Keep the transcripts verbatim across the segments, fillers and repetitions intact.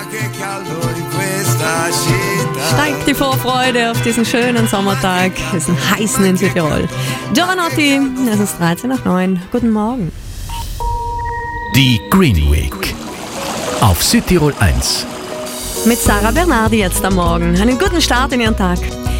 Steigt die Vorfreude auf diesen schönen Sommertag, diesen heißen in Südtirol. Giovanotti, es ist dreizehn nach neun. Guten Morgen. Die Green Week auf Südtirol eins. Mit Sarah Bernardi jetzt am Morgen. Einen guten Start in Ihren Tag.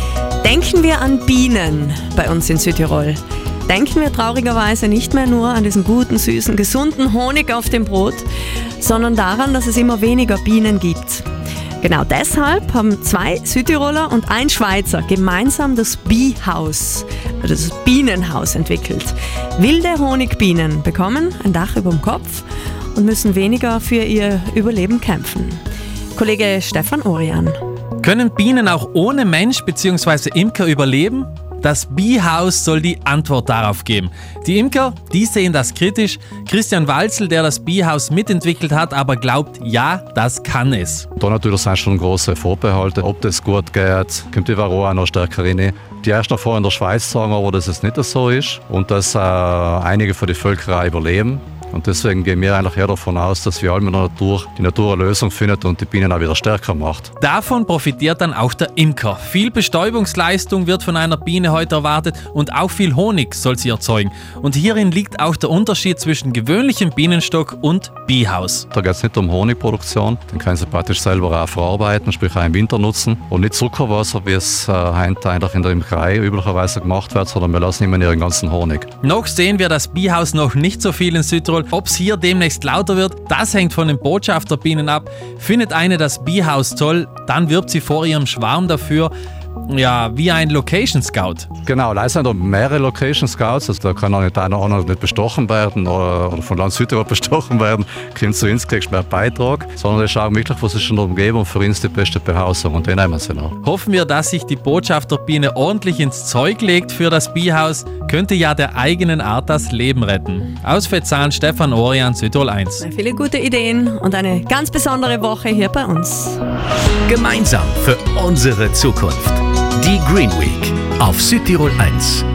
Denken wir an Bienen bei uns in Südtirol. Denken wir traurigerweise nicht mehr nur an diesen guten, süßen, gesunden Honig auf dem Brot, sondern daran, dass es immer weniger Bienen gibt. Genau deshalb haben zwei Südtiroler und ein Schweizer gemeinsam das Bee-Haus, das Bienenhaus entwickelt. Wilde Honigbienen bekommen ein Dach über dem Kopf und müssen weniger für ihr Überleben kämpfen. Kollege Stefan Orian. Können Bienen auch ohne Mensch bzw. Imker überleben? Das Bee-Haus soll die Antwort darauf geben. Die Imker, die sehen das kritisch. Christian Walzel, der das Bee-Haus mitentwickelt hat, aber glaubt, ja, das kann es. Da natürlich sind schon große Vorbehalte, ob das gut geht, kommt die Varroa auch noch stärker rein. Die ersten davor in der Schweiz sagen aber, dass es nicht so ist und dass äh, einige von den Völkern auch überleben. Und deswegen gehen wir eigentlich eher davon aus, dass wir alle mit der Natur die Natur eine Lösung findet und die Bienen auch wieder stärker macht. Davon profitiert dann auch der Imker. Viel Bestäubungsleistung wird von einer Biene heute erwartet und auch viel Honig soll sie erzeugen. Und hierin liegt auch der Unterschied zwischen gewöhnlichem Bienenstock und Bee-Haus. Da geht es nicht um Honigproduktion, den können sie praktisch selber auch verarbeiten, sprich auch im Winter nutzen. Und nicht Zuckerwasser, wie es äh, heute eigentlich in der Imkerei üblicherweise gemacht wird, sondern wir lassen immer ihren ganzen Honig. Noch sehen wir das Bee-Haus noch nicht so viel in Südtirol. Ob es hier demnächst lauter wird, das hängt von den Botschafterbienen ab. Findet eine das Bee-Haus toll, dann wirbt sie vor ihrem Schwarm dafür, ja, wie ein Location Scout. Genau, da sind mehrere Location Scouts, also da kann auch nicht einer oder nicht bestochen werden oder, oder von Land Südtirol bestochen werden, kommt zu uns, kriegst du mehr Beitrag, sondern das schauen wirklich, was ist in der Umgebung für uns die beste Behausung und den nehmen sie noch. Hoffen wir, dass sich die Botschafterbiene ordentlich ins Zeug legt für das Bee-Haus, könnte ja der eigenen Art das Leben retten. Aus Vetzahn, Stefan Orian, Südtirol eins. Viele gute Ideen und eine ganz besondere Woche hier bei uns. Gemeinsam für unsere Zukunft. Die Green Week auf Südtirol eins.